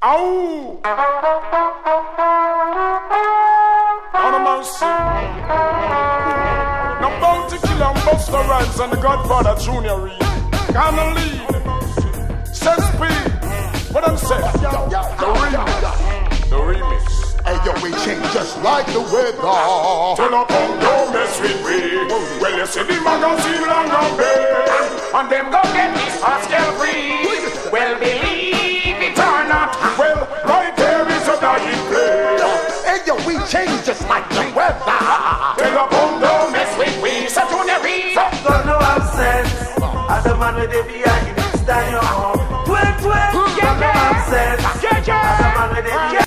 Ow! On a mercy. No Bounty Killer and Busta Rhymes and the Godfather Junior Reed. Gonna lead. Says Speed. What I'm saying? The remix. Hey yo, we change just like the weather. Tell up on don't mess with me. Well, you see the magazine long and big, and them go get this Pascal free. Well, believe it or not. Well, right there is a dying place. Hey yo, we change just like the weather. Tell up on